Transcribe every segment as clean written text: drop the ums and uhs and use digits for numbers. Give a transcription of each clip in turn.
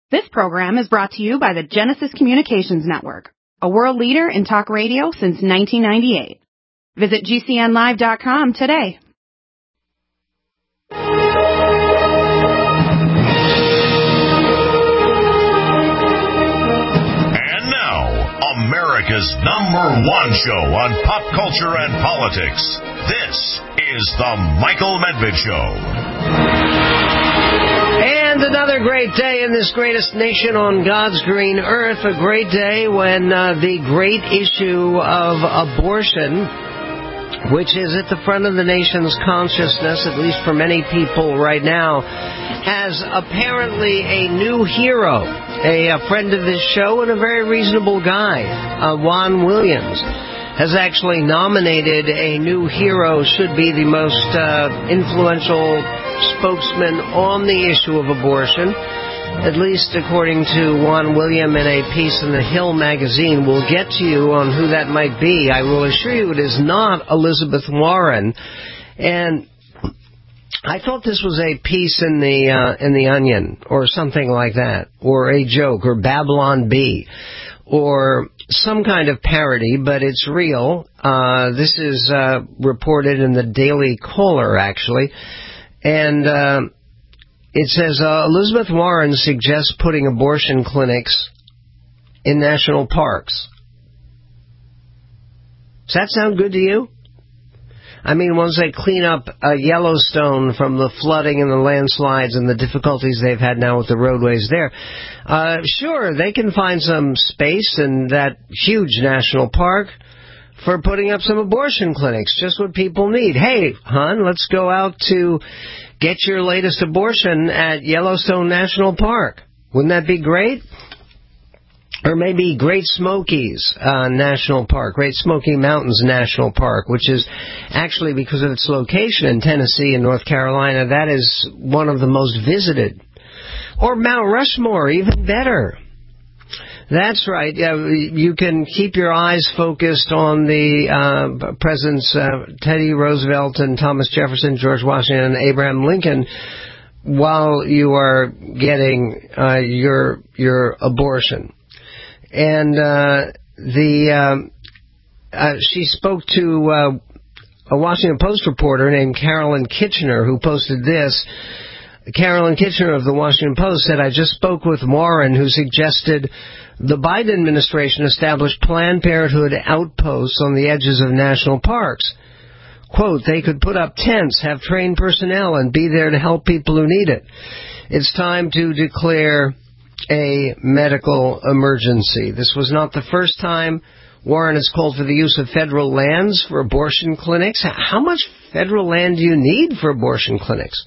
This program is brought to you by the Genesis Communications Network, a world leader in talk radio since 1998. Visit GCNlive.com today. And now, America's #1 show on pop culture and politics. This is The Michael Medved Show. And another great day in this greatest nation on God's green earth. A great day when the great issue of abortion, which is at the front of the nation's consciousness, at least for many people right now, has apparently a new hero, a friend of this show and a very reasonable guy, Juan Williams, has actually nominated a new hero, should be the most influential spokesman on the issue of abortion, at least according to Juan Williams in a piece in the Hill magazine. We'll get to you on who that might be. I will assure you it is not Elizabeth Warren. And I thought this was a piece in the Onion or something like that, or a joke, or Babylon Bee, or some kind of parody, but it's real. This is reported in the Daily Caller, actually. And it says, Elizabeth Warren suggests putting abortion clinics in national parks. Does that sound good to you? I mean, once they clean up Yellowstone from the flooding and the landslides and the difficulties they've had now with the roadways there, sure, they can find some space in that huge national park for putting up some abortion clinics, just what people need. Hey, hon, let's go out to get your latest abortion at Yellowstone National Park. Wouldn't that be great? Or maybe Great Smokies National Park, Great Smoky Mountains National Park, which is actually, because of its location in Tennessee and North Carolina, that is one of the most visited. Or Mount Rushmore, even better. That's right. Yeah, you can keep your eyes focused on the presidents Teddy Roosevelt and Thomas Jefferson, George Washington, and Abraham Lincoln while you are getting your abortion. And she spoke to a Washington Post reporter named Carolyn Kitchener, who posted this. Carolyn Kitchener of the Washington Post said, I just spoke with Warren, who suggested the Biden administration establish Planned Parenthood outposts on the edges of national parks. Quote, they could put up tents, have trained personnel, and be there to help people who need it. It's time to declare a medical emergency. This was not the first time Warren has called for the use of federal lands for abortion clinics. How much federal land do you need for abortion clinics?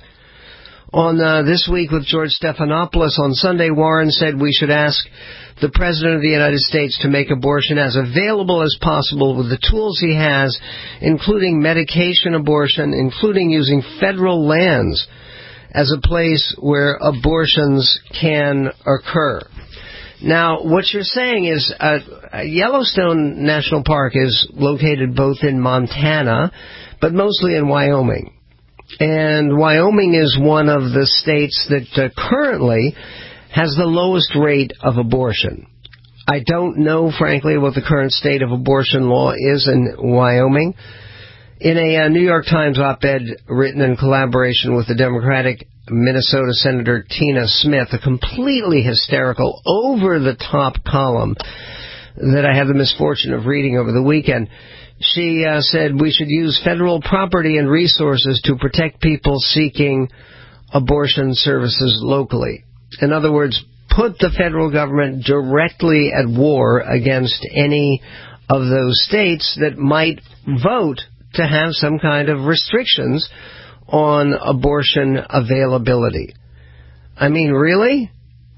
On This Week with George Stephanopoulos on Sunday, Warren said we should ask the President of the United States to make abortion as available as possible with the tools he has, including medication abortion, including using federal lands as a place where abortions can occur. Now, what you're saying is Yellowstone National Park is located both in Montana, but mostly in Wyoming. And Wyoming is one of the states that currently has the lowest rate of abortion. I don't know, frankly, what the current state of abortion law is in Wyoming. In a New York Times op-ed written in collaboration with the Democratic Minnesota Senator Tina Smith, a completely hysterical, over-the-top column that I had the misfortune of reading over the weekend, she said we should use federal property and resources to protect people seeking abortion services locally. In other words, put the federal government directly at war against any of those states that might vote to have some kind of restrictions on abortion availability. I mean, really?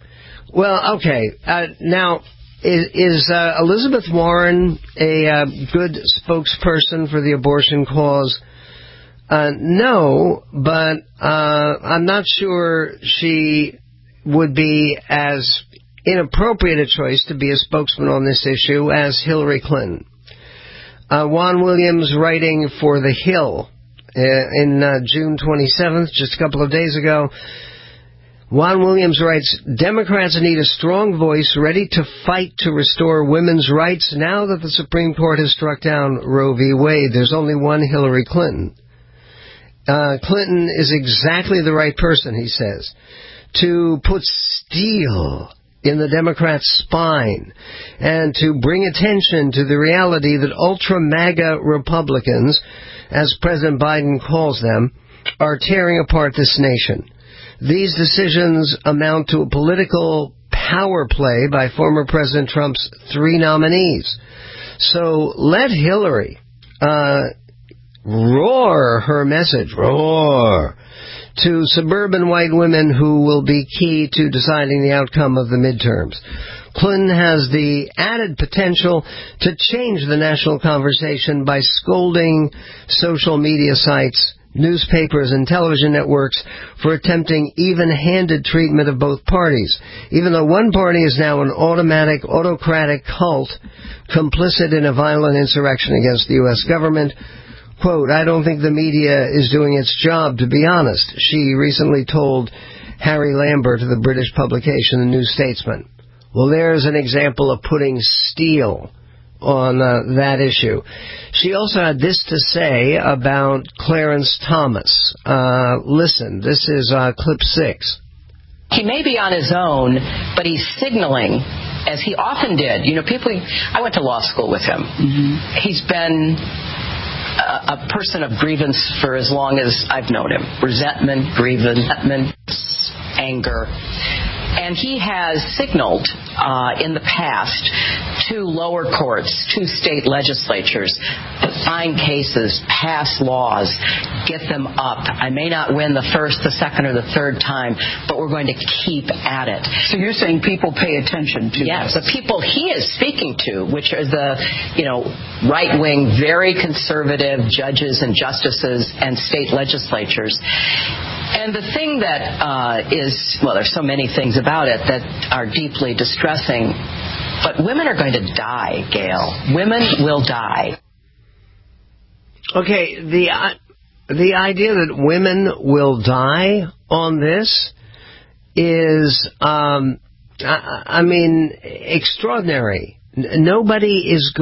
Well, okay. Now, is Elizabeth Warren a good spokesperson for the abortion cause? No, but I'm not sure she would be as inappropriate a choice to be a spokesman on this issue as Hillary Clinton. Juan Williams, writing for The Hill in June 27th, just a couple of days ago, Juan Williams writes, Democrats need a strong voice ready to fight to restore women's rights now that the Supreme Court has struck down Roe v. Wade. There's only one Hillary Clinton. Clinton is exactly the right person, he says, to put steel in the Democrats' spine and to bring attention to the reality that ultra-MAGA Republicans, as President Biden calls them, are tearing apart this nation. These decisions amount to a political power play by former President Trump's 3 nominees. So let Hillary roar her message, roar, to suburban white women who will be key to deciding the outcome of the midterms. Clinton has the added potential to change the national conversation by scolding social media sites, newspapers, and television networks for attempting even-handed treatment of both parties. Even though one party is now an automatic, autocratic cult complicit in a violent insurrection against the U.S. government. Quote, I don't think the media is doing its job, to be honest, she recently told Harry Lambert of the British publication The New Statesman. Well, there's an example of putting steel on that issue. She also had this to say about Clarence Thomas. Listen, this is clip 6. He may be on his own, but he's signaling, as he often did. You know, I went to law school with him. Mm-hmm. He's been a person of grievance for as long as I've known him. Resentment, grievance, anger. And he has signaled in the past to lower courts, to state legislatures, find cases, pass laws, get them up. I may not win the first, the second, or the third time, but we're going to keep at it. So you're saying people pay attention to Yes, the people he is speaking to, which are the, right-wing, very conservative judges and justices and state legislatures. And the thing that there's so many things about it that are deeply distressing, but women are going to die, Gail. Women will die. Okay, the idea that women will die on this is, extraordinary. Nobody is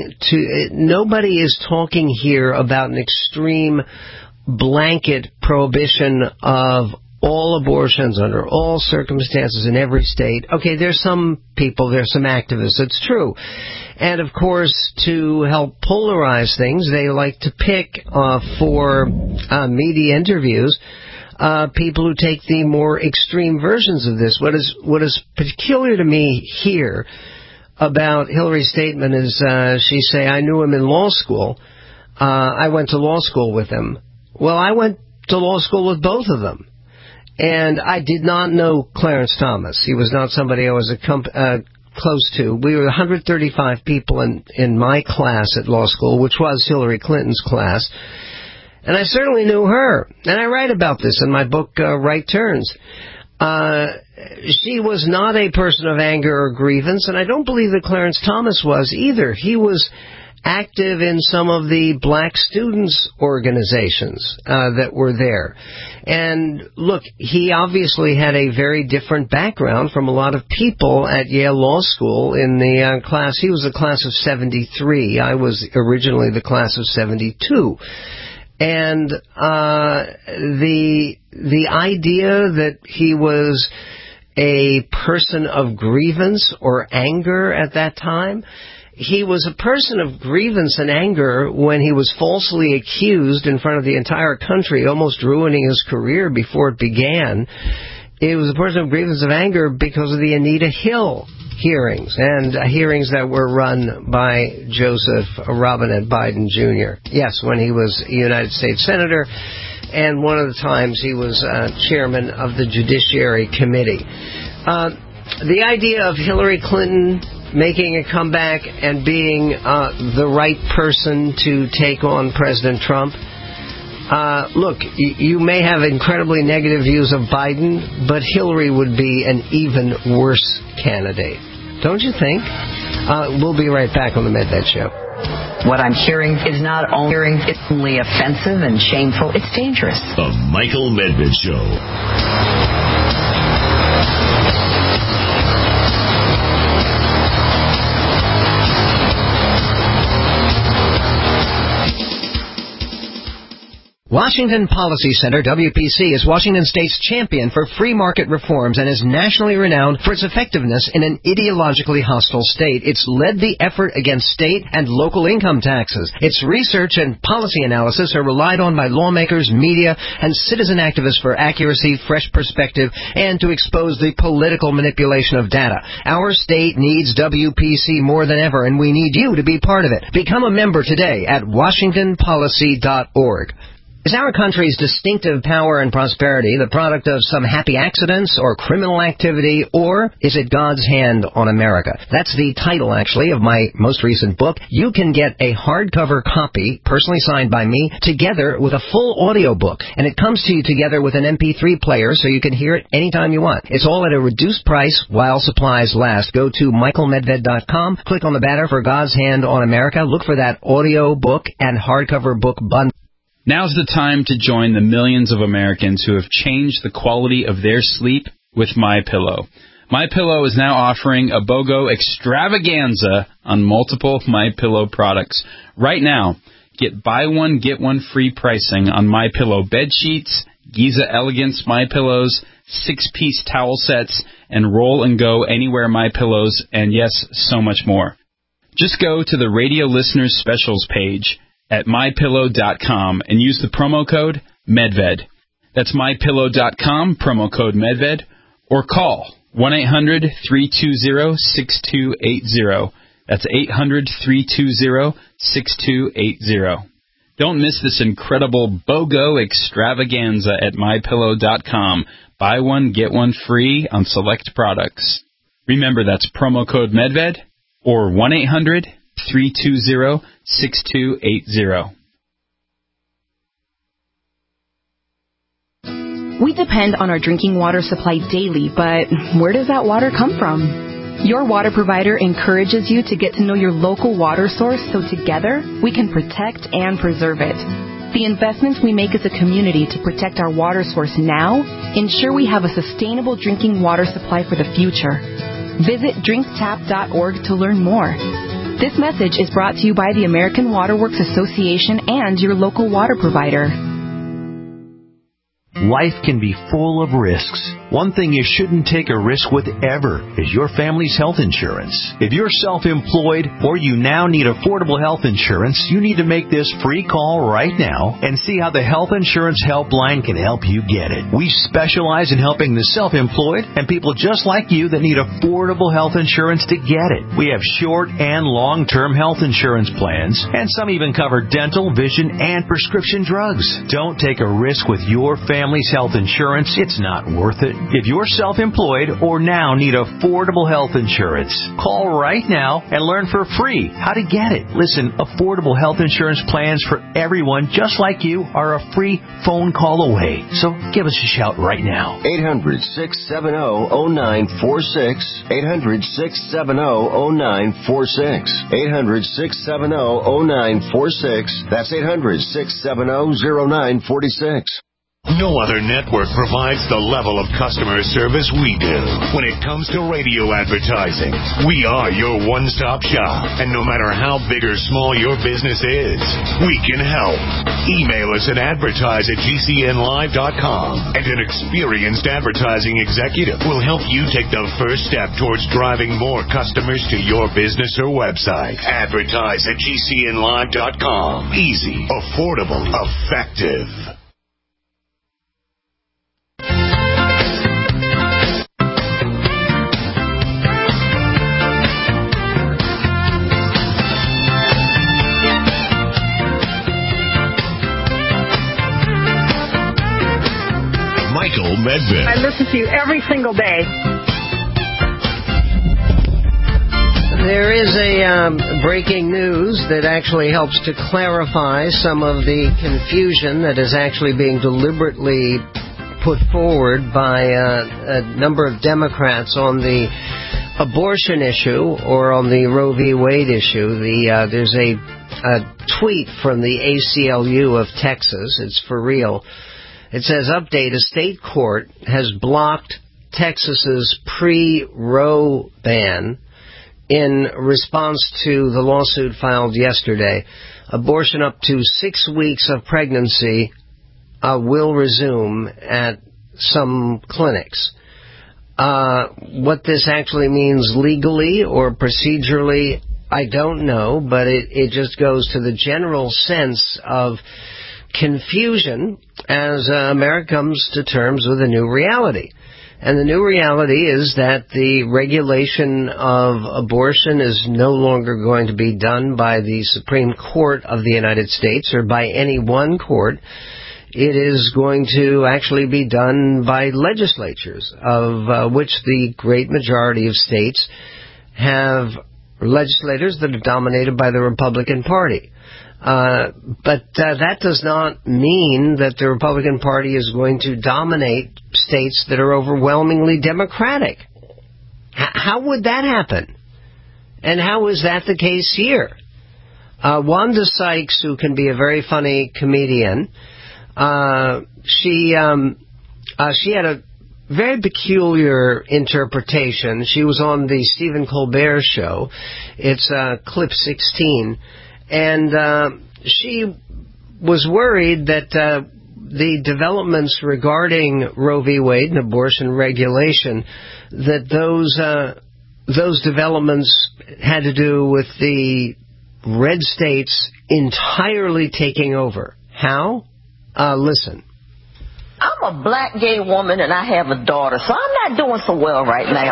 talking here about an extreme blanket prohibition of all abortions under all circumstances in every state. Okay, there's some people, there's some activists, it's true. And of course, to help polarize things, they like to pick for media interviews people who take the more extreme versions of this. What is peculiar to me here about Hillary's statement is she say, I knew him in law school. I went to law school with him. Well, I went to law school with both of them. And I did not know Clarence Thomas. He was not somebody I was close to. We were 135 people in my class at law school, which was Hillary Clinton's class. And I certainly knew her. And I write about this in my book, Right Turns. She was not a person of anger or grievance, and I don't believe that Clarence Thomas was either. He was active in some of the black students' organizations that were there. And look, he obviously had a very different background from a lot of people at Yale Law School in the class. He was the class of 73. I was originally the class of 72. And the idea that he was a person of grievance or anger at that time, he was a person of grievance and anger when he was falsely accused in front of the entire country, almost ruining his career before it began. He was a person of grievance and anger because of the Anita Hill hearings, and hearings that were run by Joseph Robinette Biden Jr. Yes, when he was a United States Senator, and one of the times he was chairman of the Judiciary Committee. The idea of Hillary Clinton making a comeback and being the right person to take on President Trump. Look, you may have incredibly negative views of Biden, but Hillary would be an even worse candidate. Don't you think? We'll be right back on the Medved Show. What I'm hearing is not only offensive and shameful, it's dangerous. The Michael Medved Show. Washington Policy Center, WPC, is Washington State's champion for free market reforms and is nationally renowned for its effectiveness in an ideologically hostile state. It's led the effort against state and local income taxes. Its research and policy analysis are relied on by lawmakers, media, and citizen activists for accuracy, fresh perspective, and to expose the political manipulation of data. Our state needs WPC more than ever, and we need you to be part of it. Become a member today at WashingtonPolicy.org. Is our country's distinctive power and prosperity the product of some happy accidents or criminal activity, or is it God's hand on America? That's the title, actually, of my most recent book. You can get a hardcover copy, personally signed by me, together with a full audio book, and it comes to you together with an MP3 player so you can hear it anytime you want. It's all at a reduced price while supplies last. Go to michaelmedved.com, click on the banner for God's Hand on America, look for that audio book and hardcover book bundle. Now's the time to join the millions of Americans who have changed the quality of their sleep with MyPillow. MyPillow is now offering a BOGO extravaganza on multiple MyPillow products. Right now, get buy one, get one free pricing on MyPillow bed sheets, Giza Elegance MyPillows, 6-piece towel sets, and Roll and Go Anywhere MyPillows, and yes, so much more. Just go to the Radio Listeners Specials page at MyPillow.com and use the promo code MEDVED. That's MyPillow.com, promo code MEDVED, or call 1-800-320-6280. That's 800-320-6280. Don't miss this incredible BOGO extravaganza at MyPillow.com. Buy one, get one free on select products. Remember, that's promo code MEDVED or 1-800-320-6280. We depend on our drinking water supply daily, but where does that water come from? Your water provider encourages you to get to know your local water source so together we can protect and preserve it. The investments we make as a community to protect our water source now ensure we have a sustainable drinking water supply for the future. Visit drinktap.org to learn more. This message is brought to you by the American Water Works Association and your local water provider. Life can be full of risks. One thing you shouldn't take a risk with ever is your family's health insurance. If you're self-employed or you now need affordable health insurance, you need to make this free call right now and see how the Health Insurance Helpline can help you get it. We specialize in helping the self-employed and people just like you that need affordable health insurance to get it. We have short and long-term health insurance plans, and some even cover dental, vision, and prescription drugs. Don't take a risk with your family's health insurance. It's not worth it. If you're self-employed or now need affordable health insurance, call right now and learn for free how to get it. Listen, affordable health insurance plans for everyone just like you are a free phone call away. So give us a shout right now. 800-670-0946. 800-670-0946. 800-670-0946. That's 800-670-0946. No other network provides the level of customer service we do. When it comes to radio advertising, we are your one-stop shop. And no matter how big or small your business is, we can help. Email us at advertise@gcnlive.com, and an experienced advertising executive will help you take the first step towards driving more customers to your business or website. Advertise@gcnlive.com. Easy, affordable, effective. Michael Medved. I listen to you every single day. There is a breaking news that actually helps to clarify some of the confusion that is actually being deliberately put forward by a number of Democrats on the abortion issue or on the Roe v. Wade issue. There's a tweet from the ACLU of Texas. It's for real. It says, update, a state court has blocked Texas's pre-Roe ban in response to the lawsuit filed yesterday. Abortion up to 6 weeks of pregnancy will resume at some clinics. What this actually means legally or procedurally, I don't know, but it just goes to the general sense of confusion as America comes to terms with a new reality. And the new reality is that the regulation of abortion is no longer going to be done by the Supreme Court of the United States or by any one court. It is going to actually be done by legislatures, of which the great majority of states have legislators that are dominated by the Republican Party. But that does not mean that the Republican Party is going to dominate states that are overwhelmingly Democratic. How would that happen? And how is that the case here? Wanda Sykes, who can be a very funny comedian, she had a very peculiar interpretation. She was on the Stephen Colbert show. It's clip 16. And she was worried that the developments regarding Roe v. Wade and abortion regulation, that those developments had to do with the red states entirely taking over. How? Listen. I'm a black gay woman and I have a daughter, so I'm not doing so well right now.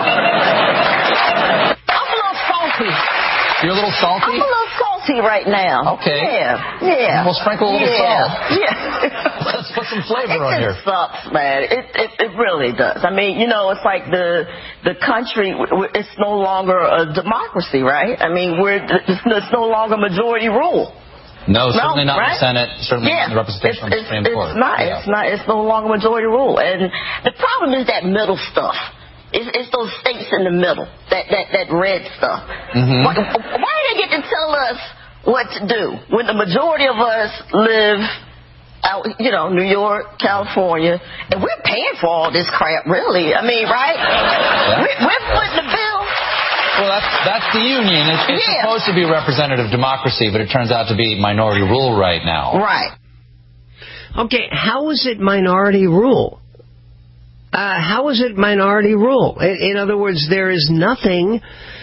I'm a little salty. You're a little salty? I'm a little salty right now. Okay. Yeah. We'll sprinkle a little salt. Yeah. Let's put some flavor on here. It sucks, man. It really does. I mean, it's like the country, it's no longer a democracy, right? I mean, it's no longer majority rule. No, certainly not right? in the Senate, certainly not in the representation of the Supreme Court. It's not. It's no longer majority rule. And the problem is that middle stuff. It's those states in the middle, that red stuff. Mm-hmm. Why do they get to tell us what to do when the majority of us live out, New York, California, and we're paying for all this crap, really? I mean, right? Yeah. We're footing the bill. Well, that's the union. It's supposed to be representative democracy, but it turns out to be minority rule right now. Right. Okay, how is it minority rule? How is it minority rule? In other words, there is nothing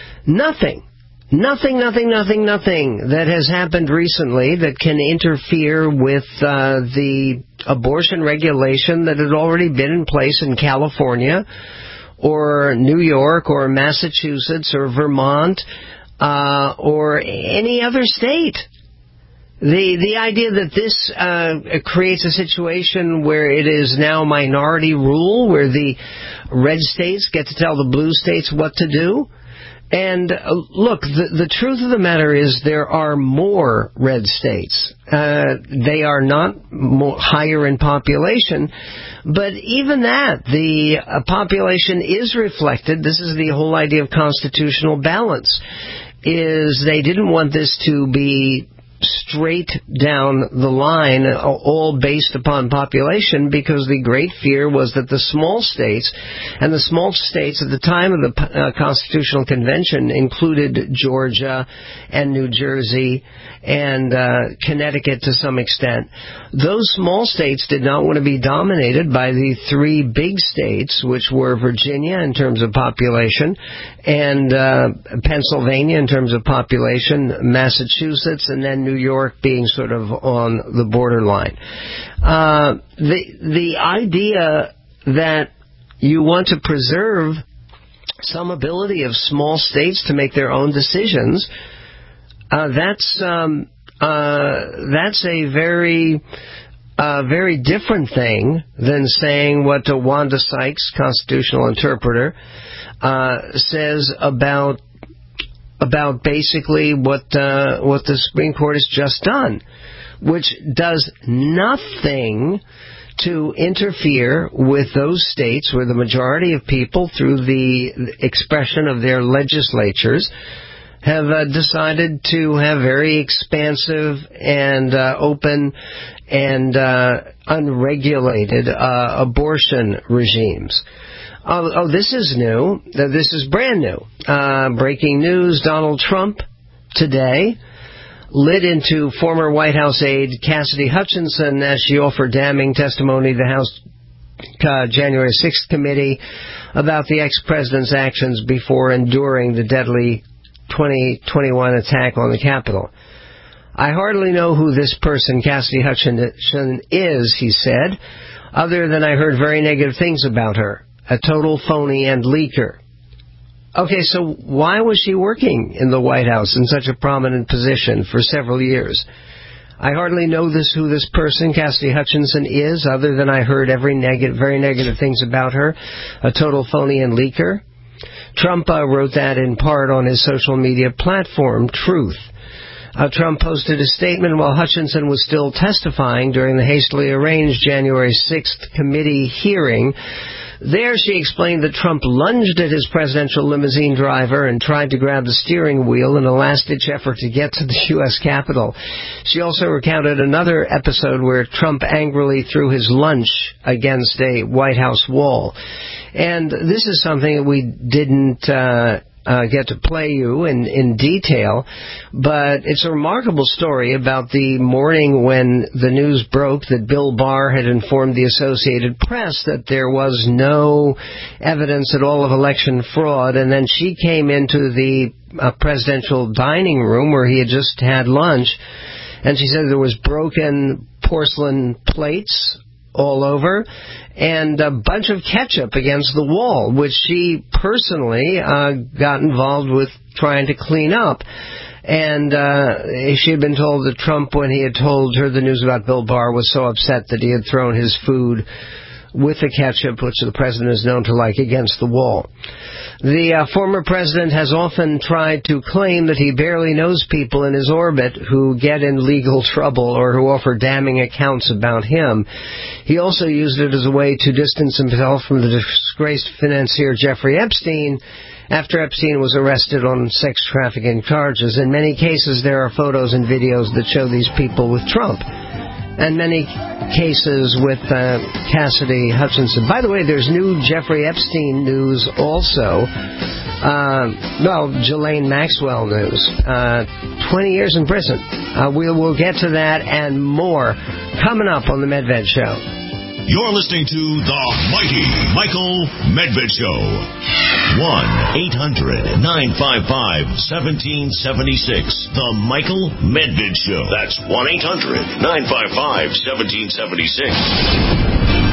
that has happened recently that can interfere with the abortion regulation that had already been in place in California or New York or Massachusetts or Vermont or any other state. The idea that this creates a situation where it is now minority rule, where the red states get to tell the blue states what to do. And look, the truth of the matter is there are more red states. They are not higher in population, but even that, the population is reflected. This is the whole idea of constitutional balance, is they didn't want this to be straight down the line, all based upon population, because the great fear was that the small states, and the small states at the time of the Constitutional Convention included Georgia and New Jersey and Connecticut to some extent. Those small states did not want to be dominated by the three big states, which were Virginia in terms of population, and Pennsylvania in terms of population, Massachusetts, and then New York being sort of on the borderline. The idea that you want to preserve some ability of small states to make their own decisions, that's a very different thing than saying what Wanda Sykes, constitutional interpreter, says about basically what the Supreme Court has just done, which does nothing to interfere with those states where the majority of people, through the expression of their legislatures, have decided to have very expansive and open and unregulated abortion regimes. Oh, this is new. This is brand new. Breaking news, Donald Trump today lit into former White House aide Cassidy Hutchinson as she offered damning testimony to the House January 6th committee about the ex-president's actions before and during the deadly 2021 attack on the Capitol. I hardly know who this person, Cassidy Hutchinson, is, he said, other than I heard very negative things about her. A total phony and leaker. Okay, so why was she working in the White House in such a prominent position for several years? I hardly know who this person, Cassidy Hutchinson, is, other than I heard very negative things about her. A total phony and leaker. Trump wrote that in part on his social media platform, Truth. Trump posted a statement while Hutchinson was still testifying during the hastily arranged January 6th committee hearing. There she explained that Trump lunged at his presidential limousine driver and tried to grab the steering wheel in a last-ditch effort to get to the U.S. Capitol. She also recounted another episode where Trump angrily threw his lunch against a White House wall. And this is something that we didn't get to play you in detail, but it's a remarkable story about the morning when the news broke that Bill Barr had informed the Associated Press that there was no evidence at all of election fraud, and then she came into the presidential dining room where he had just had lunch, and she said there was broken porcelain plates all over, and a bunch of ketchup against the wall, which she personally got involved with trying to clean up. And she had been told that Trump, when he had told her the news about Bill Barr, was so upset that he had thrown his food with the ketchup, which the president is known to like, against the wall. The former president has often tried to claim that he barely knows people in his orbit who get in legal trouble or who offer damning accounts about him. He also used it as a way to distance himself from the disgraced financier Jeffrey Epstein after Epstein was arrested on sex trafficking charges. In many cases, there are photos and videos that show these people with Trump, and many cases with Cassidy Hutchinson. By the way, there's new Jeffrey Epstein news also. Ghislaine Maxwell news. 20 years in prison. We'll get to that and more coming up on the Medved Show. You're listening to The Mighty Michael Medved Show. 1-800-955-1776. The Michael Medved Show. That's 1-800-955-1776.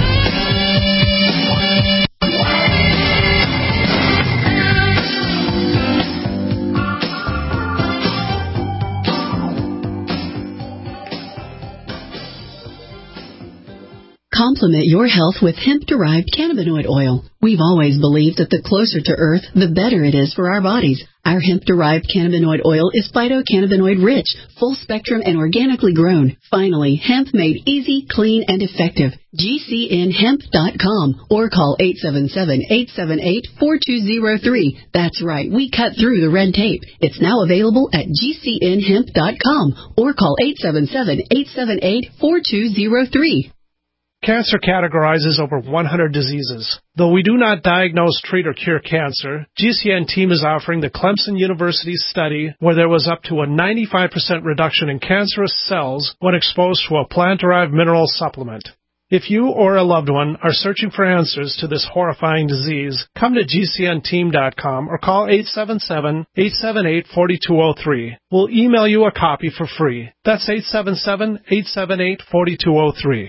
Complement your health with hemp-derived cannabinoid oil. We've always believed that the closer to Earth, the better it is for our bodies. Our hemp-derived cannabinoid oil is phytocannabinoid-rich, full-spectrum, and organically grown. Finally, hemp made easy, clean, and effective. GCNhemp.com or call 877-878-4203. That's right, we cut through the red tape. It's now available at GCNhemp.com or call 877-878-4203. Cancer categorizes over 100 diseases. Though we do not diagnose, treat, or cure cancer, GCN team is offering the Clemson University study where there was up to a 95% reduction in cancerous cells when exposed to a plant-derived mineral supplement. If you or a loved one are searching for answers to this horrifying disease, come to GCNteam.com or call 877-878-4203. We'll email you a copy for free. That's 877-878-4203.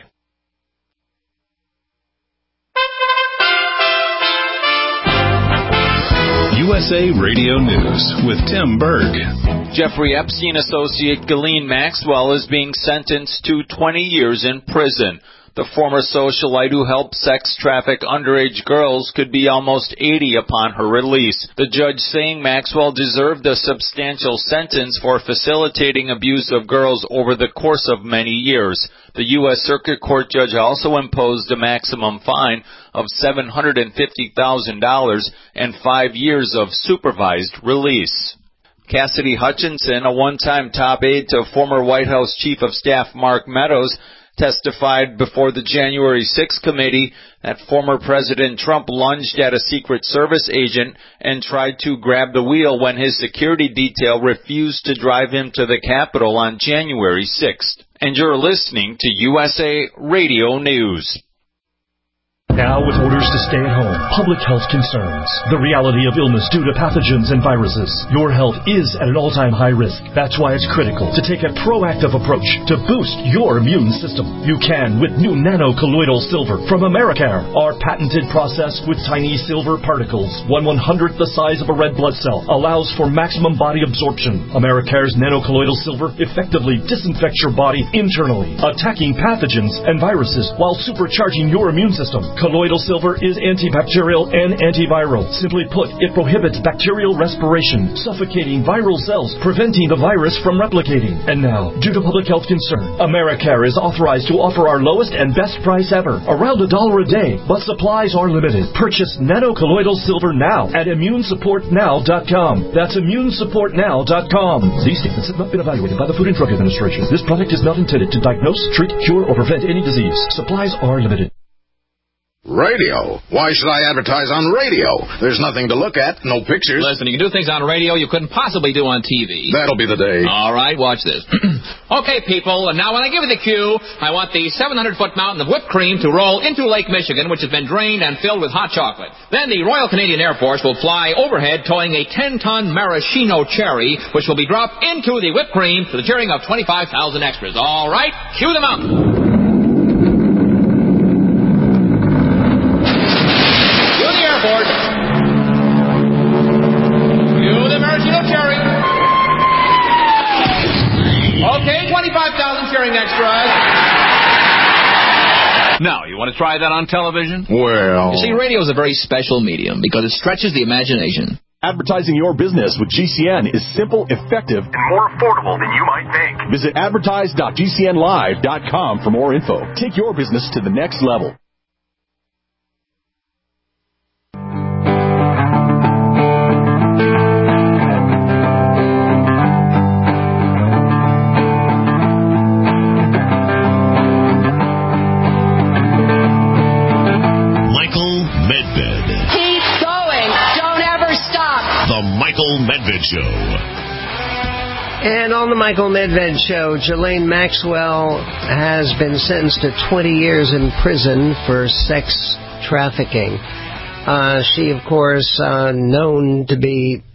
USA Radio News with Tim Berg. Jeffrey Epstein associate Ghislaine Maxwell is being sentenced to 20 years in prison. The former socialite who helped sex traffic underage girls could be almost 80 upon her release. The judge saying Maxwell deserved a substantial sentence for facilitating abuse of girls over the course of many years. The U.S. Circuit Court judge also imposed a maximum fine of $750,000 and 5 years of supervised release. Cassidy Hutchinson, a one-time top aide to former White House Chief of Staff Mark Meadows, testified before the January 6th committee that former President Trump lunged at a Secret Service agent and tried to grab the wheel when his security detail refused to drive him to the Capitol on January 6th. And you're listening to USA Radio News. Now with orders to stay at home, public health concerns, the reality of illness due to pathogens and viruses, your health is at an all-time high risk. That's why it's critical to take a proactive approach to boost your immune system. You can with new nano-colloidal silver from Americare. Our patented process with tiny silver particles, 1/100th the size of a red blood cell, allows for maximum body absorption. Americare's nano-colloidal silver effectively disinfects your body internally, attacking pathogens and viruses while supercharging your immune system. Colloidal silver is antibacterial and antiviral. Simply put, it prohibits bacterial respiration, suffocating viral cells, preventing the virus from replicating. And now, due to public health concern, Americare is authorized to offer our lowest and best price ever, around $1 a day, but supplies are limited. Purchase nano-colloidal silver now at immunesupportnow.com. That's immunesupportnow.com. These statements have not been evaluated by the Food and Drug Administration. This product is not intended to diagnose, treat, cure, or prevent any disease. Supplies are limited. Radio? Why should I advertise on radio? There's nothing to look at, no pictures. Listen, you can do things on radio you couldn't possibly do on TV. That'll be the day. All right, watch this. Okay, people, and now when I give you the cue, I want the 700-foot mountain of whipped cream to roll into Lake Michigan, which has been drained and filled with hot chocolate. Then the Royal Canadian Air Force will fly overhead towing a 10-ton maraschino cherry, which will be dropped into the whipped cream to the cheering of 25,000 extras. All right, cue the mountain. Okay, 25,000 cheering extras. Now, you want to try that on television? Well... You see, radio is a very special medium because it stretches the imagination. Advertising your business with GCN is simple, effective, and more affordable than you might think. Visit advertise.gcnlive.com for more info. Take your business to the next level. Medved Show. And on the Michael Medved Show, Ghislaine Maxwell has been sentenced to 20 years in prison for sex trafficking. She, of course, known to be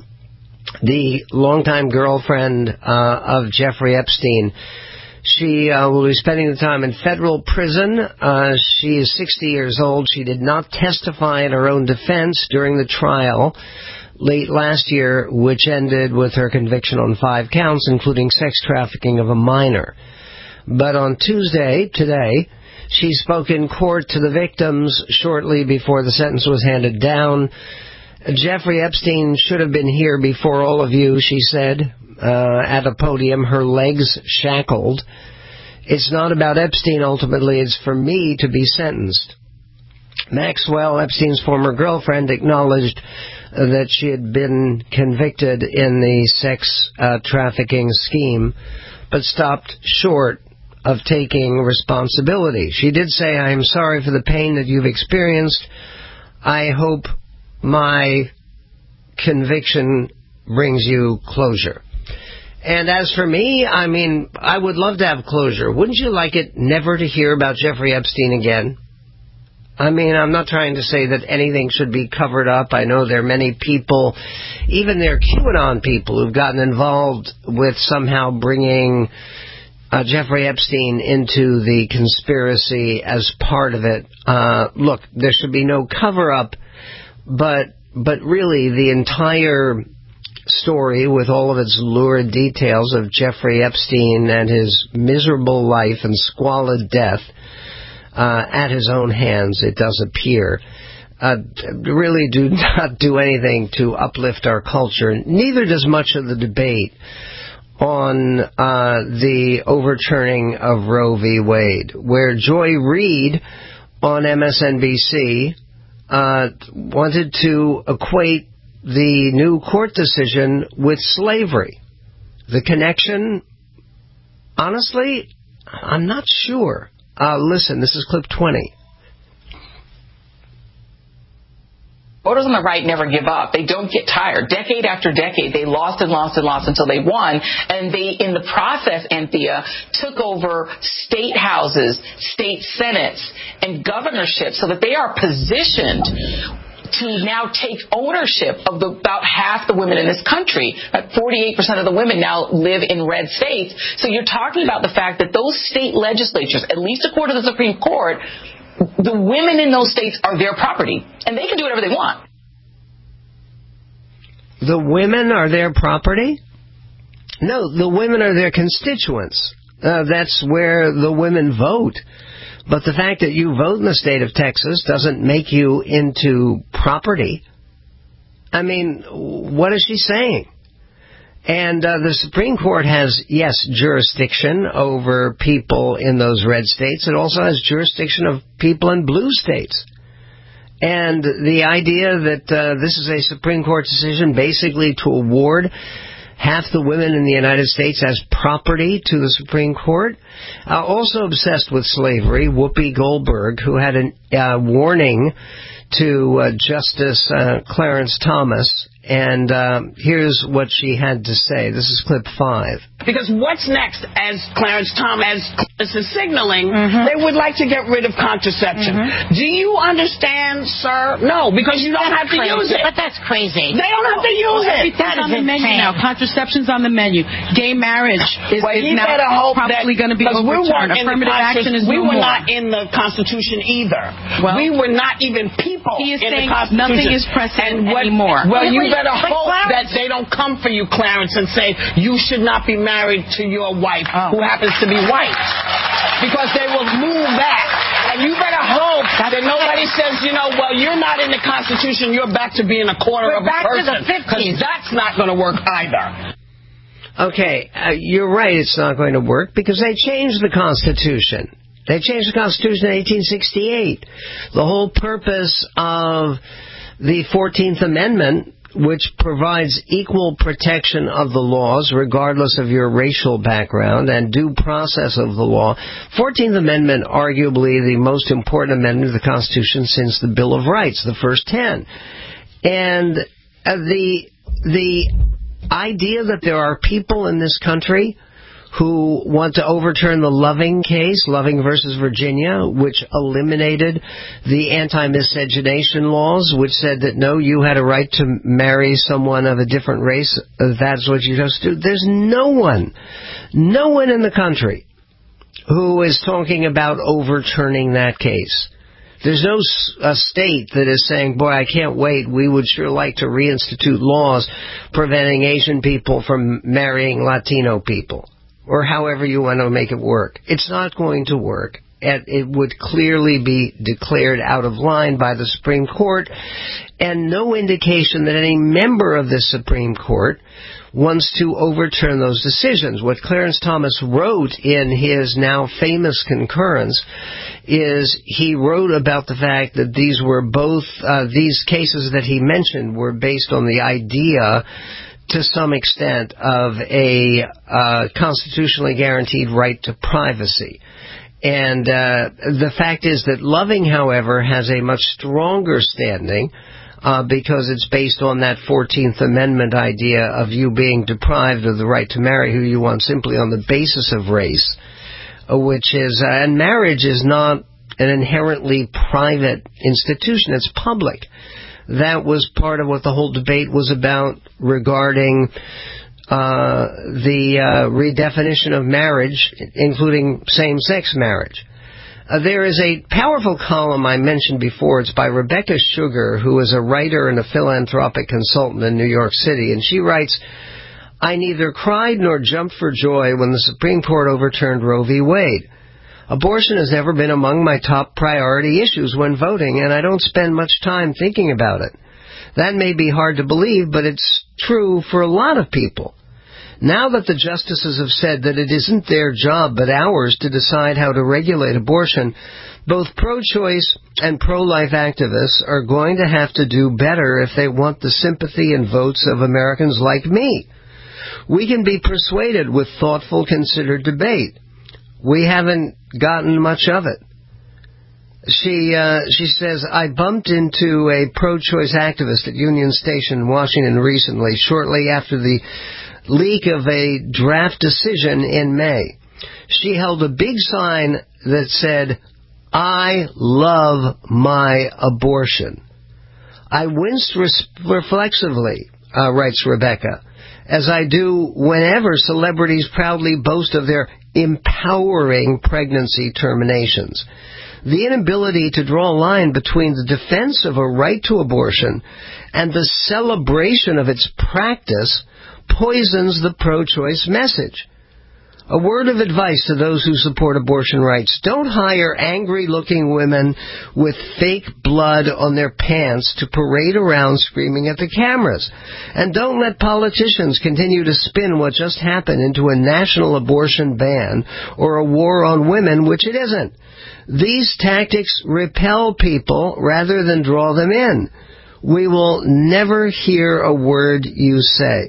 the longtime girlfriend of Jeffrey Epstein. She will be spending the time in federal prison. She is 60 years old. She did not testify in her own defense during the trial late last year, which ended with her conviction on 5 counts, including sex trafficking of a minor. But on Tuesday, today, she spoke in court to the victims shortly before the sentence was handed down. Jeffrey Epstein should have been here before all of you, she said, at a podium, her legs shackled. It's not about Epstein ultimately, it's for me to be sentenced. Maxwell, Epstein's former girlfriend, acknowledged that she had been convicted in the sex trafficking scheme, but stopped short of taking responsibility. She did say, I am sorry for the pain that you've experienced. I hope my conviction brings you closure. And as for me, I mean, I would love to have closure. Wouldn't you like it never to hear about Jeffrey Epstein again? I mean, I'm not trying to say that anything should be covered up. I know there are many people, even there are QAnon people, who've gotten involved with somehow bringing Jeffrey Epstein into the conspiracy as part of it. Look, there should be no cover-up, but really the entire story with all of its lurid details of Jeffrey Epstein and his miserable life and squalid death at his own hands, it does appear, really do not do anything to uplift our culture. Neither does much of the debate on the overturning of Roe v. Wade, where Joy Reid on MSNBC wanted to equate the new court decision with slavery. The connection, honestly, I'm not sure. Listen, this is clip 20. Voters on the right never give up. They don't get tired. Decade after decade, they lost and lost and lost until they won. And they, in the process, Anthea, took over state houses, state senates, and governorships so that they are positioned to now take ownership of about half the women in this country. 48% of the women now live in red states. So you're talking about the fact that those state legislatures, at least according to the Supreme Court, the women in those states are their property, and they can do whatever they want. The women are their property? No, the women are their constituents. That's where the women vote. But the fact that you vote in the state of Texas doesn't make you into property. I mean, what is she saying? And the Supreme Court has, yes, jurisdiction over people in those red states. It also has jurisdiction of people in blue states. And the idea that this is a Supreme Court decision basically to award half the women in the United States as property to the Supreme Court. Also obsessed with slavery, Whoopi Goldberg, who had a warning to Justice Clarence Thomas. And here's what she had to say. This is clip 5. Because what's next, as Clarence Thomas is signaling, they would like to get rid of contraception. Do you understand, sir? No, because you don't have to use it. But that's crazy. They don't have to use it. That's on the menu now. Contraception's on the menu. Gay marriage is now probably going to be overturned. Affirmative action is no more. We were not in the Constitution either. Well, we were not even people in the Constitution. Nothing is precedent anymore. Well, you better hope that they don't come for you, Clarence, and say you should not be married to your wife who happens to be white. Because they will move that. And you better hope that nobody says, well, you're not in the Constitution, you're back to being a quarter of a person. Because that's not going to work either. Okay, you're right, it's not going to work because they changed the Constitution. They changed the Constitution in 1868. The whole purpose of the 14th Amendment, which provides equal protection of the laws regardless of your racial background and due process of the law. 14th Amendment, arguably the most important amendment of the Constitution since the Bill of Rights, the first 10. And the idea that there are people in this country who want to overturn the Loving case, Loving versus Virginia, which eliminated the anti-miscegenation laws, which said that no, you had a right to marry someone of a different race. That's what you just do. There's no one in the country who is talking about overturning that case. There's no state that is saying, boy, I can't wait, we would sure like to reinstitute laws preventing Asian people from marrying Latino people. Or however you want to make it work. It's not going to work. It would clearly be declared out of line by the Supreme Court, and no indication that any member of the Supreme Court wants to overturn those decisions. What Clarence Thomas wrote in his now famous concurrence is he wrote about the fact that these were both, these cases that he mentioned were based on the idea to some extent of a constitutionally guaranteed right to privacy. And the fact is that Loving, however, has a much stronger standing because it's based on that 14th Amendment idea of you being deprived of the right to marry who you want simply on the basis of race, which is, and marriage is not an inherently private institution, it's public. That was part of what the whole debate was about regarding the redefinition of marriage, including same-sex marriage. There is a powerful column I mentioned before. It's by Rebecca Sugar, who is a writer and a philanthropic consultant in New York City. And she writes, I neither cried nor jumped for joy when the Supreme Court overturned Roe v. Wade. Abortion has never been among my top priority issues when voting, and I don't spend much time thinking about it. That may be hard to believe, but it's true for a lot of people. Now that the justices have said that it isn't their job but ours to decide how to regulate abortion, both pro-choice and pro-life activists are going to have to do better if they want the sympathy and votes of Americans like me. We can be persuaded with thoughtful, considered debate. we haven't gotten much of it. She says, I bumped into a pro-choice activist at Union Station in Washington recently, shortly after the leak of a draft decision in May. She held a big sign that said, I love my abortion. I winced reflexively, writes Rebecca, as I do whenever celebrities proudly boast of their empowering pregnancy terminations. The inability to draw a line between the defense of a right to abortion and the celebration of its practice poisons the pro-choice message. A word of advice to those who support abortion rights. Don't hire angry-looking women with fake blood on their pants to parade around screaming at the cameras. And don't let politicians continue to spin what just happened into a national abortion ban or a war on women, which it isn't. These tactics repel people rather than draw them in. We will never hear a word you say.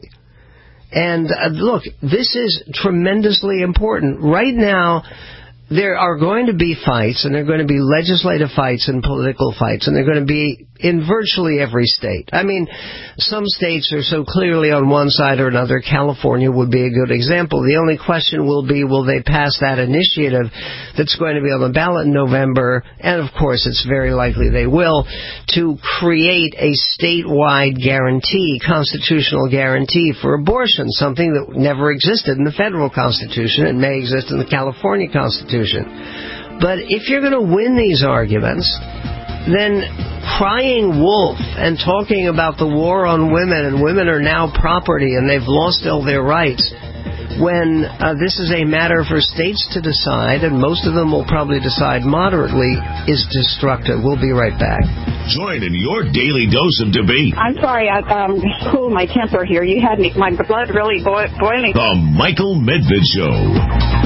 And look, this is tremendously important. Right now, there are going to be fights, and there are going to be legislative fights and political fights, and they're going to be in virtually every state. I mean, some states are so clearly on one side or another. California would be a good example. The only question will be, will they pass that initiative that's going to be on the ballot in November, and of course it's very likely they will, to create a statewide guarantee, constitutional guarantee for abortion, something that never existed in the federal Constitution. It may exist in the California Constitution. But if you're going to win these arguments, then crying wolf and talking about the war on women and women are now property and they've lost all their rights, when this is a matter for states to decide, and most of them will probably decide moderately, is destructive. We'll be right back. Join in your daily dose of debate. I'm sorry, I cooled my temper here. You had my blood really boiling. The Michael Medved Show.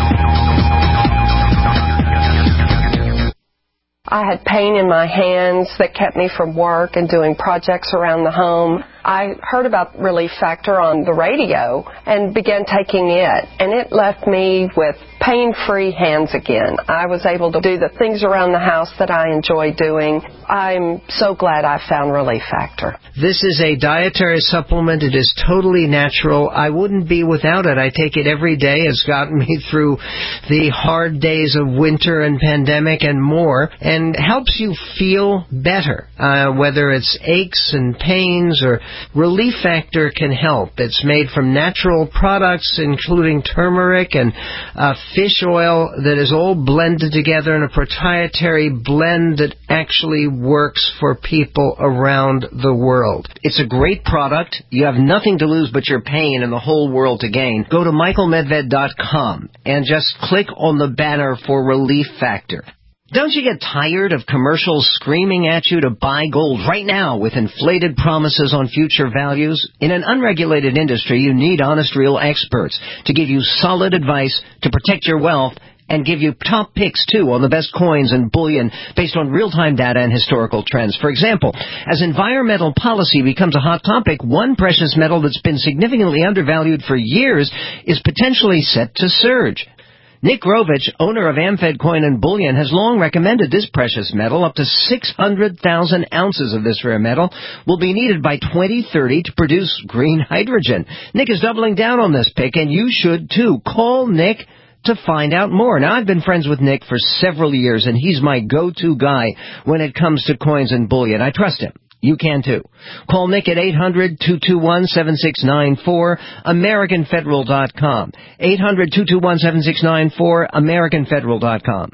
I had pain in my hands that kept me from work and doing projects around the home. I heard about Relief Factor on the radio and began taking it, and it left me with pain-free hands again. I was able to do the things around the house that I enjoy doing. I'm so glad I found Relief Factor. This is a dietary supplement. It is totally natural. I wouldn't be without it. I take it every day. It's gotten me through the hard days of winter and pandemic and more, and helps you feel better, whether it's aches and pains or Relief Factor can help. It's made from natural products, including turmeric and fish oil that is all blended together in a proprietary blend that actually works for people around the world. It's a great product. You have nothing to lose but your pain and the whole world to gain. Go to michaelmedved.com and just click on the banner for Relief Factor. Don't you get tired of commercials screaming at you to buy gold right now with inflated promises on future values? In an unregulated industry, you need honest, real experts to give you solid advice to protect your wealth and give you top picks, too, on the best coins and bullion based on real-time data and historical trends. For example, as environmental policy becomes a hot topic, one precious metal that's been significantly undervalued for years is potentially set to surge. Nick Grovich, owner of Amfed Coin and Bullion, has long recommended this precious metal. Up to 600,000 ounces of this rare metal will be needed by 2030 to produce green hydrogen. Nick is doubling down on this pick, and you should too. Call Nick to find out more. Now, I've been friends with Nick for several years, and he's my go-to guy when it comes to coins and bullion. I trust him. You can too. Call Nick at 800-221-7694, AmericanFederal.com. 800-221-7694, AmericanFederal.com.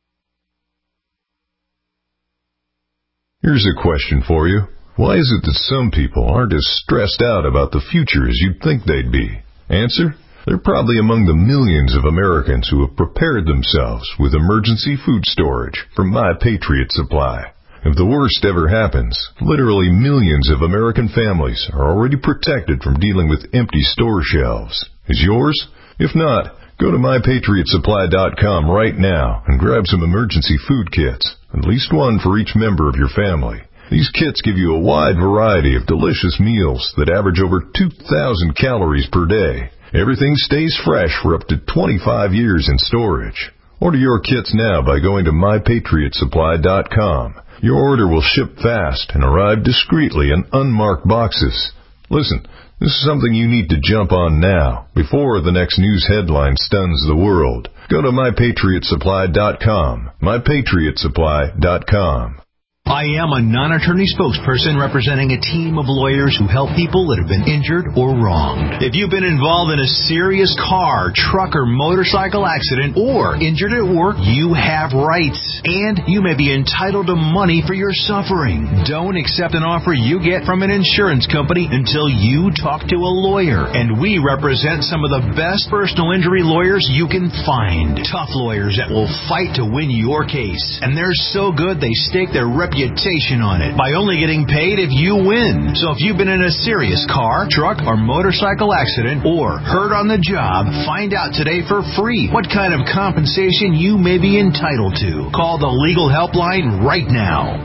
Here's a question for you. Why is it that some people aren't as stressed out about the future as you'd think they'd be? Answer? They're probably among the millions of Americans who have prepared themselves with emergency food storage from My Patriot Supply. If the worst ever happens, literally millions of American families are already protected from dealing with empty store shelves. Is yours? If not, go to MyPatriotSupply.com right now and grab some emergency food kits, at least one for each member of your family. These kits give you a wide variety of delicious meals that average over 2,000 calories per day. Everything stays fresh for up to 25 years in storage. Order your kits now by going to MyPatriotSupply.com. Your order will ship fast and arrive discreetly in unmarked boxes. Listen, this is something you need to jump on now, before the next news headline stuns the world. Go to MyPatriotSupply.com. MyPatriotSupply.com. I am a non-attorney spokesperson representing a team of lawyers who help people that have been injured or wronged. If you've been involved in a serious car, truck, or motorcycle accident or injured at work, you have rights, and you may be entitled to money for your suffering. Don't accept an offer you get from an insurance company until you talk to a lawyer, and we represent some of the best personal injury lawyers you can find. Tough lawyers that will fight to win your case, and they're so good they stake their reputation on it by only getting paid if you win. So if you've been in a serious car, truck, or motorcycle accident or hurt on the job, find out today for free what kind of compensation you may be entitled to. Call the legal helpline right now.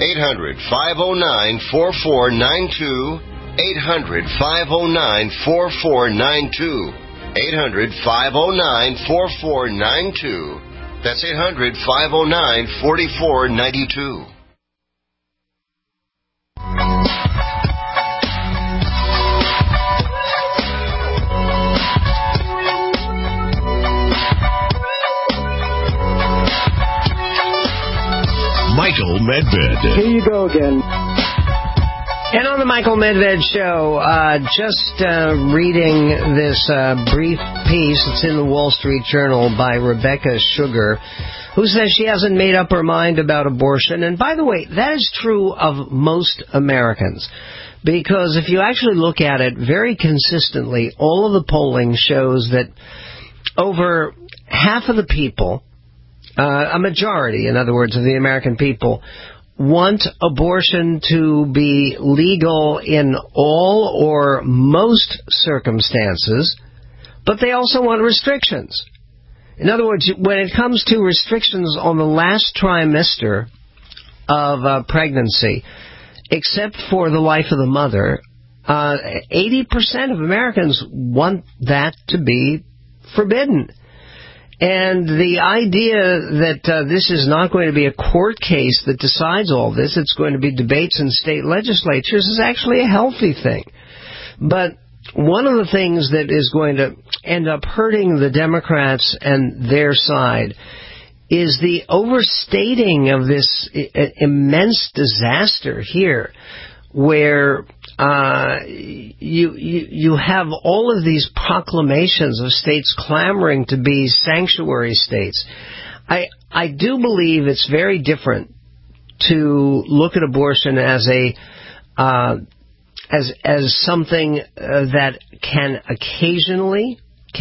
800-509-4492. 800-509-4492. 800-509-4492. That's 800-509-4492. Michael Medved. Here you go again. And on the Michael Medved Show, just reading this brief piece. It's in the Wall Street Journal by Rebecca Sugar, who says she hasn't made up her mind about abortion. And by the way, that is true of most Americans. Because if you actually look at it very consistently, all of the polling shows that over half of the people, a majority, in other words, of the American people, want abortion to be legal in all or most circumstances, but they also want restrictions. In other words, when it comes to restrictions on the last trimester of pregnancy, except for the life of the mother, 80% of Americans want that to be forbidden. And the idea that this is not going to be a court case that decides all this, it's going to be debates in state legislatures, is actually a healthy thing. But one of the things that is going to end up hurting the Democrats and their side is the overstating of this immense disaster here, where you have all of these proclamations of states clamoring to be sanctuary states. I do believe it's very different to look at abortion as as something that can occasionally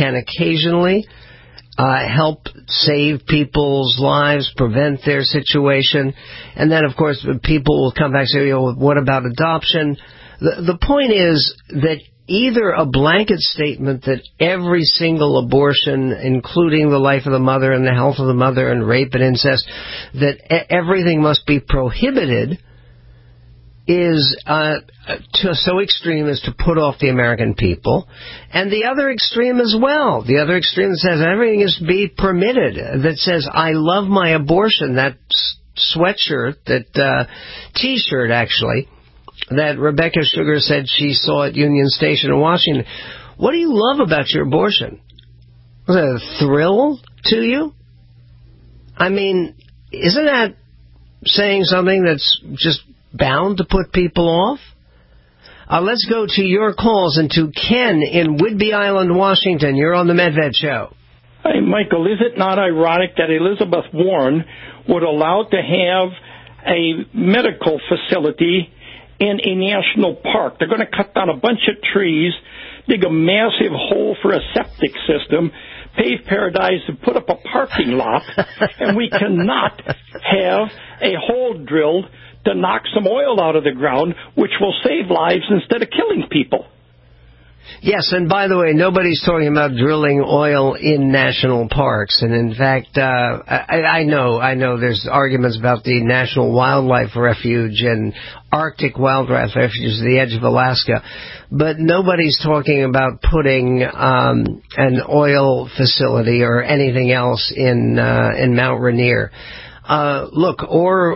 help save people's lives, prevent their situation. And then, of course, people will come back and say, what about adoption? The point is that either a blanket statement that every single abortion, including the life of the mother and the health of the mother and rape and incest, that everything must be prohibited, is so extreme as to put off the American people. And the other extreme as well. The other extreme that says everything is to be permitted, that says I love my abortion, that sweatshirt, that T-shirt actually, that Rebecca Sugar said she saw at Union Station in Washington. What do you love about your abortion? Was it a thrill to you? I mean, isn't that saying something that's just bound to put people off? Let's go to your calls and to Ken in Whidbey Island, Washington. You're on the Medved Show. Hey, Michael, is it not ironic that Elizabeth Warren would allow to have a medical facility in a national park? They're going to cut down a bunch of trees, dig a massive hole for a septic system, pave Paradise and put up a parking lot, and we cannot have a hole drilled to knock some oil out of the ground, which will save lives instead of killing people. Yes, and by the way, nobody's talking about drilling oil in national parks. And in fact, I know there's arguments about the National Wildlife Refuge and Arctic Wildlife Refuge at the edge of Alaska. But nobody's talking about putting an oil facility or anything else in Mount Rainier. Look, or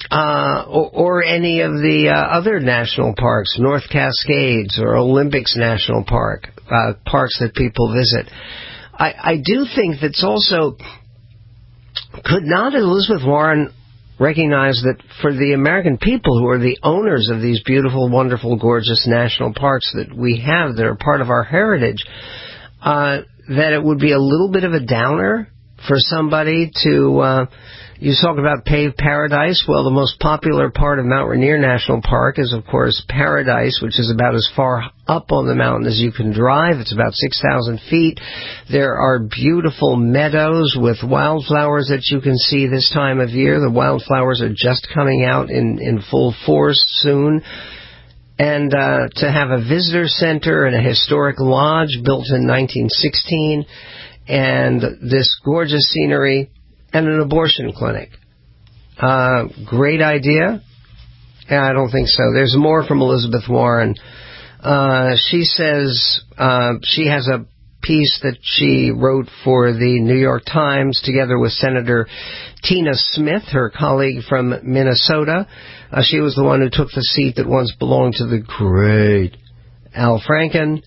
any of the other national parks, North Cascades or Olympics National Park, parks that people visit. I do think that's also, could not Elizabeth Warren recognize that for the American people who are the owners of these beautiful, wonderful, gorgeous national parks that we have that are part of our heritage, that it would be a little bit of a downer for somebody to... You talk about paved paradise. Well, the most popular part of Mount Rainier National Park is, of course, Paradise, which is about as far up on the mountain as you can drive. It's about 6,000 feet. There are beautiful meadows with wildflowers that you can see this time of year. The wildflowers are just coming out in full force soon. And to have a visitor center and a historic lodge built in 1916 and this gorgeous scenery and an abortion clinic. Great idea? Yeah, I don't think so. There's more from Elizabeth Warren. She says she has a piece that she wrote for the New York Times together with Senator Tina Smith, her colleague from Minnesota. She was the one who took the seat that once belonged to the great Al Franken.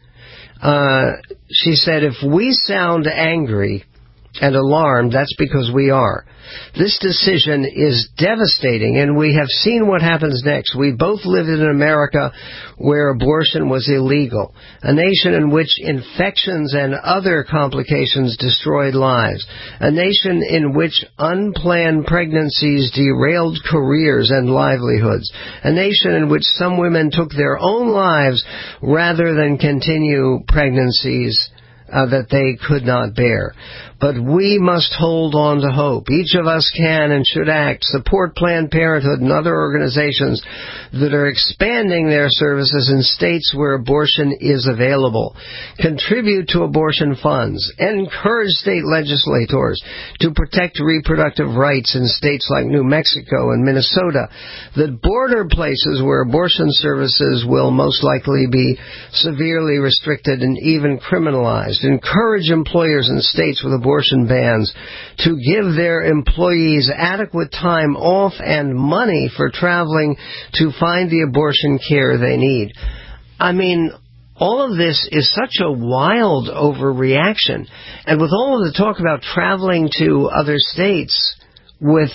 She said, if we sound angry and alarmed, that's because we are. This decision is devastating, and we have seen what happens next. We both lived in America where abortion was illegal, a nation in which infections and other complications destroyed lives, a nation in which unplanned pregnancies derailed careers and livelihoods, a nation in which some women took their own lives rather than continue pregnancies that they could not bear. But we must hold on to hope. Each of us can and should act, support Planned Parenthood and other organizations that are expanding their services in states where abortion is available. Contribute to abortion funds. Encourage state legislators to protect reproductive rights in states like New Mexico and Minnesota that border places where abortion services will most likely be severely restricted and even criminalized. Encourage employers in states with abortion bans to give their employees adequate time off and money for traveling to find the abortion care they need. I mean, all of this is such a wild overreaction. And with all of the talk about traveling to other states, with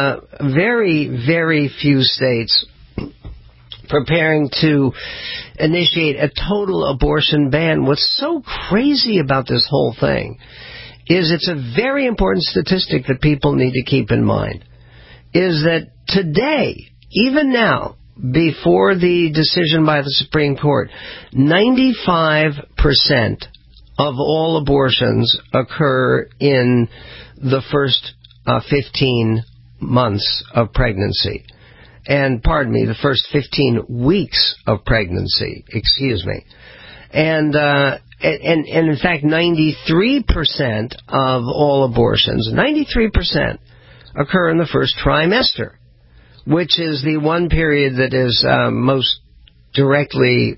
very, very few states preparing to initiate a total abortion ban, what's so crazy about this whole thing is it's a very important statistic that people need to keep in mind, is that today, even now, before the decision by the Supreme Court, 95% of all abortions occur in the first 15 months of pregnancy. And, pardon me, the first 15 weeks of pregnancy, excuse me. And in fact, 93% of all abortions, 93% occur in the first trimester, which is the one period that is most directly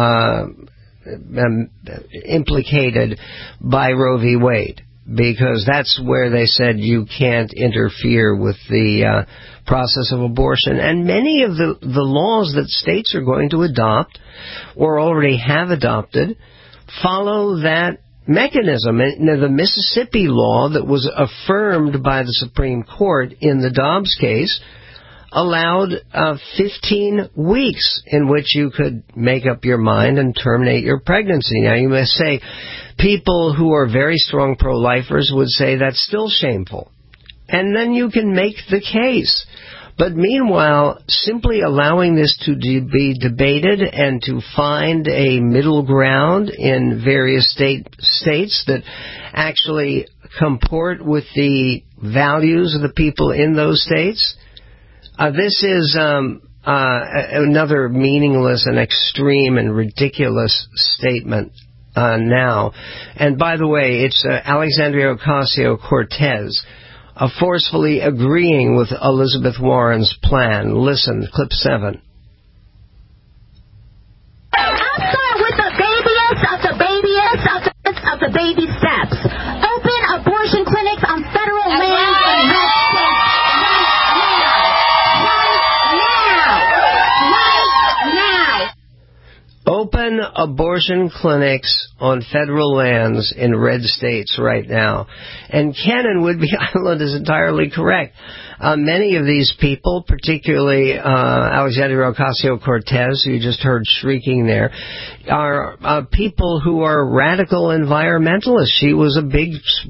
implicated by Roe v. Wade, because that's where they said you can't interfere with the process of abortion. And many of the laws that states are going to adopt or already have adopted follow that mechanism. And the Mississippi law that was affirmed by the Supreme Court in the Dobbs case allowed 15 weeks in which you could make up your mind and terminate your pregnancy. Now, you may say people who are very strong pro-lifers would say that's still shameful. And then you can make the case. But meanwhile, simply allowing this to be debated and to find a middle ground in various states that actually comport with the values of the people in those states, this is another meaningless and extreme and ridiculous statement now. And by the way, it's Alexandria Ocasio-Cortez forcefully agreeing with Elizabeth Warren's plan. Listen, clip 7. I'll start with the babyest of the baby steps. Open abortion clinics on federal land in red states right now. Open abortion clinics on federal lands in red states right now. And Ken in Whidbey Island is entirely correct. Many of these people, particularly Alexandria Ocasio-Cortez, who you just heard shrieking there, are people who are radical environmentalists. She was a big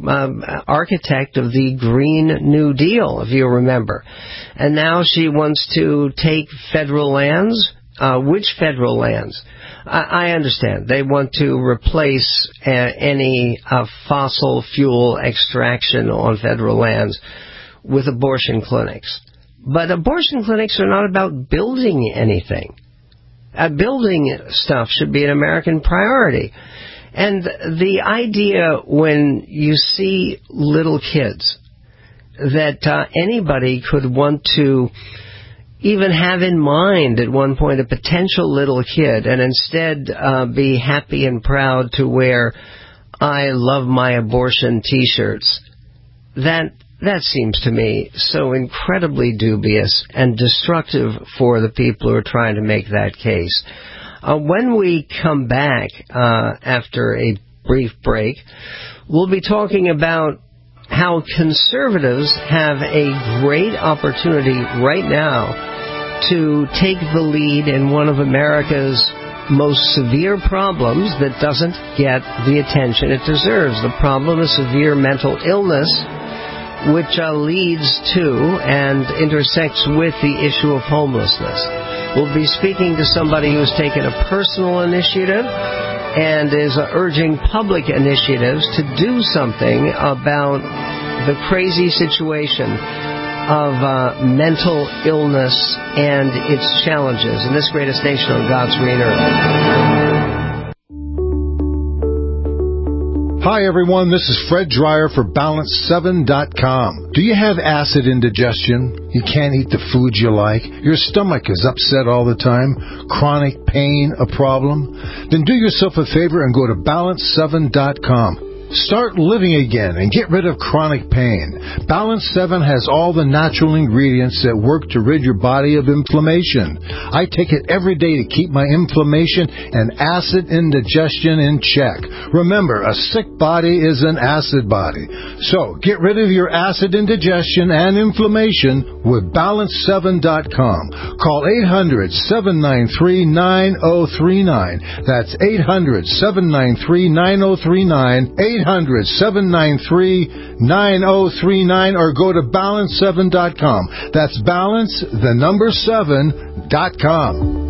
architect of the Green New Deal, if you remember. And now she wants to take federal lands. Which federal lands? I understand. They want to replace any fossil fuel extraction on federal lands with abortion clinics. But abortion clinics are not about building anything. Building stuff should be an American priority. And the idea when you see little kids that anybody could want to even have in mind at one point a potential little kid and instead be happy and proud to wear I love my abortion t-shirts, that seems to me so incredibly dubious and destructive for the people who are trying to make that case. When we come back after a brief break, we'll be talking about how conservatives have a great opportunity right now to take the lead in one of America's most severe problems that doesn't get the attention it deserves. The problem of severe mental illness, which leads to and intersects with the issue of homelessness. We'll be speaking to somebody who's taken a personal initiative and is urging public initiatives to do something about the crazy situation of mental illness and its challenges in this greatest nation on God's green earth. Hi everyone, this is Fred Dreyer for Balance7.com. Do you have acid indigestion? You can't eat the foods you like? Your stomach is upset all the time? Chronic pain a problem? Then do yourself a favor and go to Balance7.com. Start living again and get rid of chronic pain. Balance 7 has all the natural ingredients that work to rid your body of inflammation. I take it every day to keep my inflammation and acid indigestion in check. Remember, a sick body is an acid body. So, get rid of your acid indigestion and inflammation with Balance7.com. Call 800-793-9039. That's 800-793-9039. 800-793-9039 or go to Balance7.com. That's Balance7.com.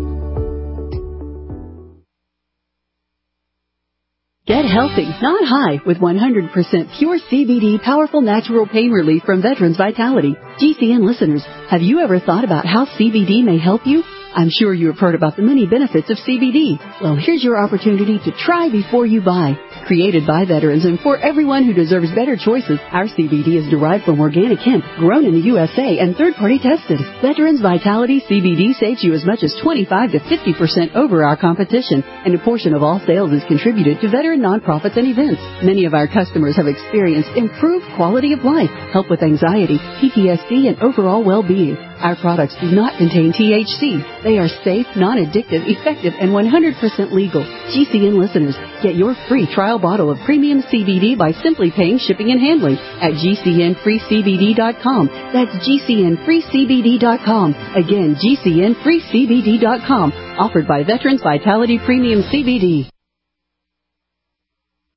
Get healthy, not high, with 100% pure CBD powerful natural pain relief from Veterans Vitality. GCN listeners, have you ever thought about how CBD may help you? I'm sure you have heard about the many benefits of CBD. Well, here's your opportunity to try before you buy. Created by veterans and for everyone who deserves better choices, our CBD is derived from organic hemp, grown in the USA, and third-party tested. Veterans Vitality CBD saves you as much as 25 to 50% over our competition, and a portion of all sales is contributed to veteran nonprofits and events. Many of our customers have experienced improved quality of life, help with anxiety, PTSD, and overall well-being. Our products do not contain THC. They are safe, non-addictive, effective, and 100% legal. GCN listeners, get your free trial bottle of premium CBD by simply paying shipping and handling at GCNFreeCBD.com. That's GCNFreeCBD.com. Again, GCNFreeCBD.com. Offered by Veterans Vitality Premium CBD.